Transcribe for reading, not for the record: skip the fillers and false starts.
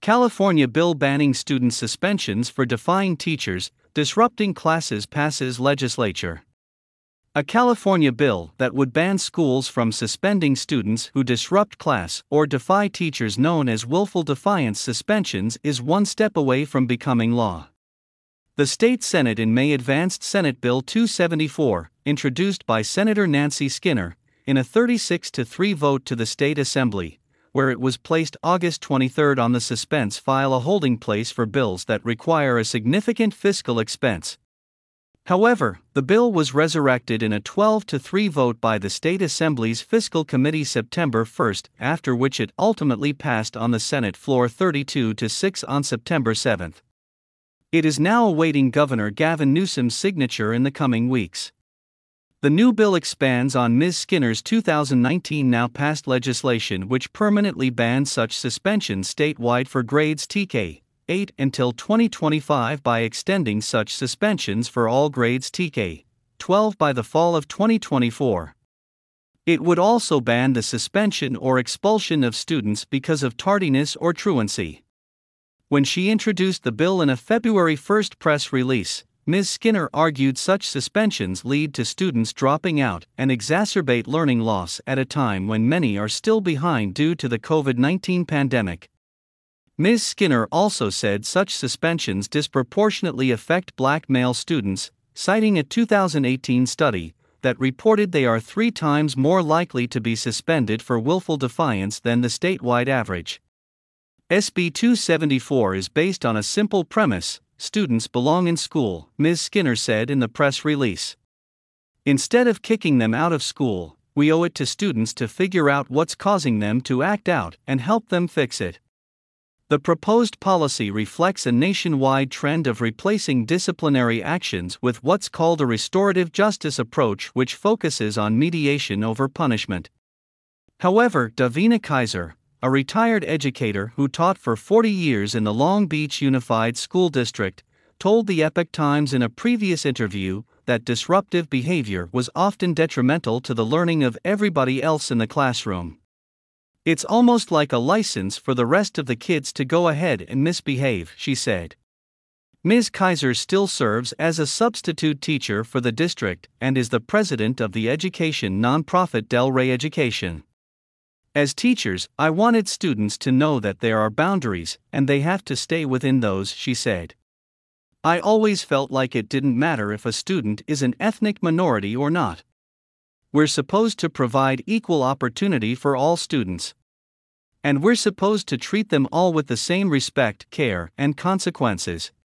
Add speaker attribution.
Speaker 1: California bill banning student suspensions for defying teachers, disrupting classes passes legislature. A California bill that would ban schools from suspending students who disrupt class or defy teachers, known as willful defiance suspensions, is one step away from becoming law. The state Senate in May advanced Senate Bill 274, introduced by Senator Nancy Skinner, in a 36-3 vote to the state assembly, where it was placed August 23 on the suspense file, a holding place for bills that require a significant fiscal expense. However, the bill was resurrected in a 12-3 vote by the State Assembly's Fiscal Committee September 1, after which it ultimately passed on the Senate floor 32-6 on September 7. It is now awaiting Governor Gavin Newsom's signature in the coming weeks. The new bill expands on Ms. Skinner's 2019 now-passed legislation, which permanently bans such suspensions statewide for grades TK 8 until 2025 by extending such suspensions for all grades TK 12 by the fall of 2024. It would also ban the suspension or expulsion of students because of tardiness or truancy. When she introduced the bill in a February 1 press release, Ms. Skinner argued such suspensions lead to students dropping out and exacerbate learning loss at a time when many are still behind due to the COVID-19 pandemic. Ms. Skinner also said such suspensions disproportionately affect black male students, citing a 2018 study that reported they are 3 times more likely to be suspended for willful defiance than the statewide average. SB 274 is based on a simple premise: students belong in school, Ms. Skinner said in the press release. Instead of kicking them out of school, we owe it to students to figure out what's causing them to act out and help them fix it. The proposed policy reflects a nationwide trend of replacing disciplinary actions with what's called a restorative justice approach, which focuses on mediation over punishment. However, Davina Kaiser, a retired educator who taught for 40 years in the Long Beach Unified School District, told the Epoch Times in a previous interview that disruptive behavior was often detrimental to the learning of everybody else in the classroom. It's almost like a license for the rest of the kids to go ahead and misbehave, she said. Ms. Kaiser still serves as a substitute teacher for the district and is the president of the education nonprofit Delray Education. As teachers, I wanted students to know that there are boundaries and they have to stay within those, she said. I always felt like it didn't matter if a student is an ethnic minority or not. We're supposed to provide equal opportunity for all students. And we're supposed to treat them all with the same respect, care, and consequences.